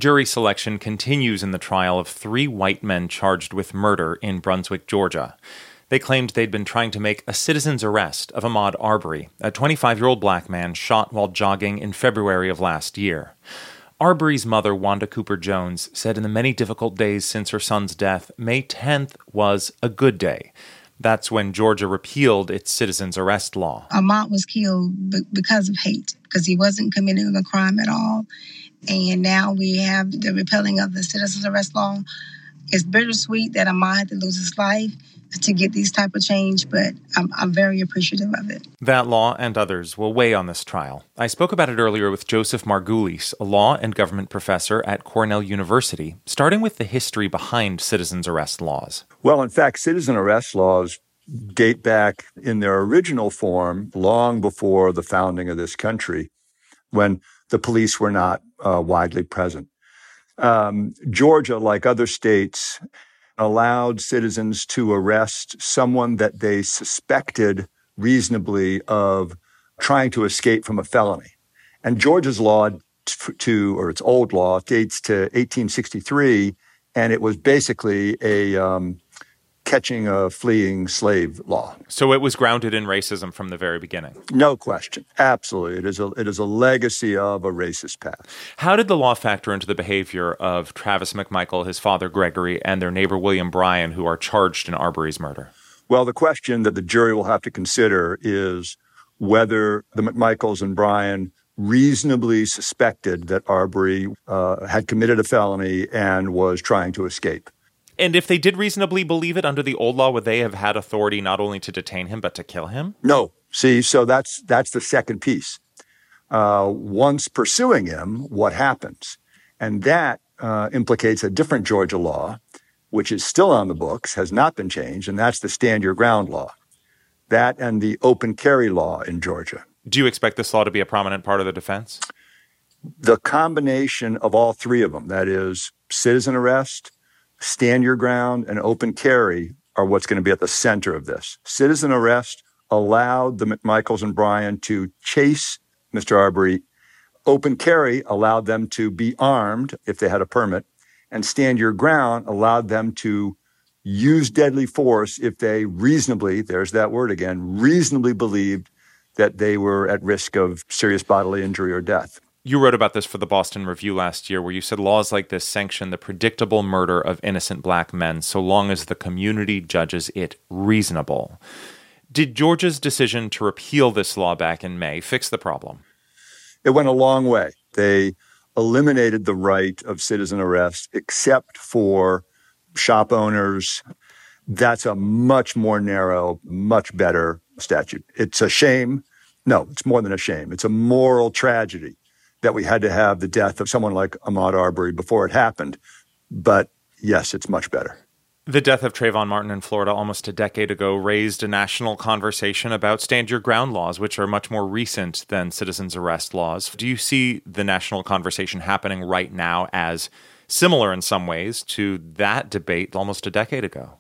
Jury selection continues in the trial of 3 white men charged with murder in Brunswick, Georgia. They claimed they'd been trying to make a citizen's arrest of Ahmaud Arbery, a 25-year-old black man shot while jogging in February of last year. Arbery's mother, Wanda Cooper Jones, said in the many difficult days since her son's death, May 10th was a good day. That's when Georgia repealed its citizen's arrest law. Ahmaud was killed because of hate, because he wasn't committing a crime at all. And now we have the repealing of the citizen's arrest law. It's bittersweet that Ahmaud had to lose his life to get these type of change, but I'm very appreciative of it. That law and others will weigh on this trial. I spoke about it earlier with Joseph Margulies, a law and government professor at Cornell University, starting with the history behind citizen's arrest laws. Well, in fact, citizen arrest laws date back in their original form long before the founding of this country, when the police were not widely present. Georgia, like other states, allowed citizens to arrest someone that they suspected reasonably of trying to escape from a felony. And Georgia's law, or its old law, dates to 1863, and it was basically a catching a fleeing slave law. So it was grounded in racism from the very beginning? No question. Absolutely. It is a legacy of a racist past. How did the law factor into the behavior of Travis McMichael, his father Gregory, and their neighbor William Bryan, who are charged in Arbery's murder? Well, the question that the jury will have to consider is whether the McMichaels and Bryan reasonably suspected that Arbery had committed a felony and was trying to escape. And if they did reasonably believe it under the old law, would they have had authority not only to detain him, but to kill him? No. See, so that's the second piece. Once pursuing him, what happens? And that implicates a different Georgia law, which is still on the books, has not been changed, and that's the stand your ground law. That and the open carry law in Georgia. Do you expect this law to be a prominent part of the defense? The combination of all 3 of them, that is citizen arrest, stand your ground, and open carry, are what's going to be at the center of this. Citizen arrest allowed the McMichaels and Bryan to chase Mr. Arbery. Open carry allowed them to be armed if they had a permit. And stand your ground allowed them to use deadly force if they reasonably, there's that word again, reasonably believed that they were at risk of serious bodily injury or death. You wrote about this for the Boston Review last year, where you said laws like this sanction the predictable murder of innocent black men so long as the community judges it reasonable. Did Georgia's decision to repeal this law back in May fix the problem? It went a long way. They eliminated the right of citizen arrest except for shop owners. That's a much more narrow, much better statute. It's a shame. No, it's more than a shame. It's a moral tragedy that we had to have the death of someone like Ahmaud Arbery before it happened. But yes, it's much better. The death of Trayvon Martin in Florida almost a decade ago raised a national conversation about stand your ground laws, which are much more recent than citizens arrest laws. Do you see the national conversation happening right now as similar in some ways to that debate almost a decade ago?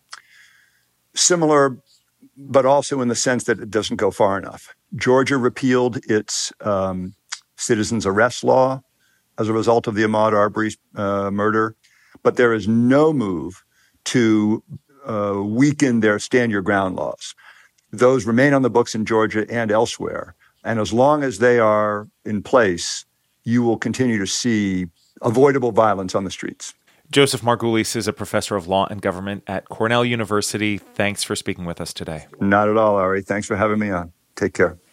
Similar, but also in the sense that it doesn't go far enough. Georgia repealed its citizens arrest law as a result of the Ahmaud Arbery murder, but there is no move to weaken their stand your ground laws. Those remain on the books in Georgia and elsewhere. And as long as they are in place, you will continue to see avoidable violence on the streets. Joseph Margulies is a professor of law and government at Cornell University. Thanks for speaking with us today. Not at all, Ari. Thanks for having me on. Take care.